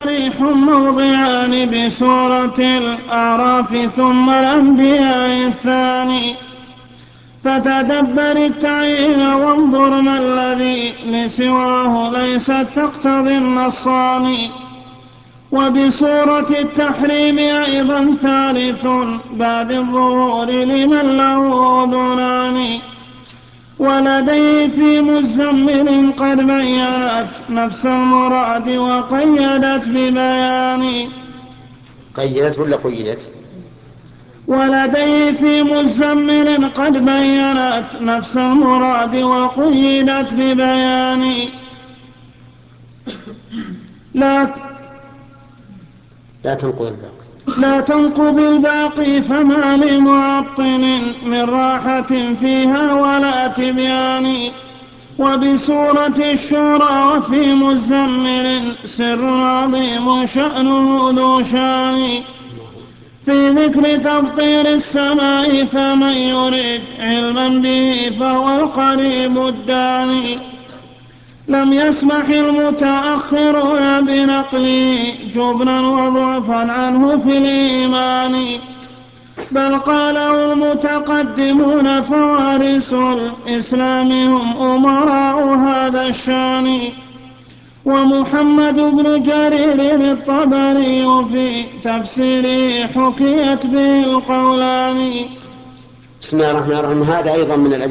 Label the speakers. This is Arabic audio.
Speaker 1: صريح موضعان بسورة الأعراف ثم الأنبياء الثاني. فتدبر التعيين وانظر ما الذي لسواه ليست تقتضي النصان. وبسورة التحريم أيضا ثالث بعد الظهور لمن له أذنان. ولديه في مزمل قد بينت نفس المراد وقيدت ببيان.
Speaker 2: قيدت ولا قيدت؟
Speaker 1: ولديه في مزمل قد بينت نفس المراد وقيدت ببيان. لا
Speaker 2: لا تنقض الباقي.
Speaker 1: لا تنقض الباقي فما لمعطل من راحة فيها ولا تبيان. وبسورة الشورى وفي مزمل سر عظيم شأنه ذو شان. في ذكر تفطير السماء فمن يريد علما به فهو القريب الداني. لم يسمح المتأخرون بنقله جبنا وضعفا عنه في الإيمان، بل قاله المتقدمون فوارث الإسلام هم أمراء هذا الشان. ومحمد بن جرير الطبري في تفسيره حكيت به القولان.
Speaker 2: بسم الله الرحمن الرحيم. هذا أيضا من الأدلة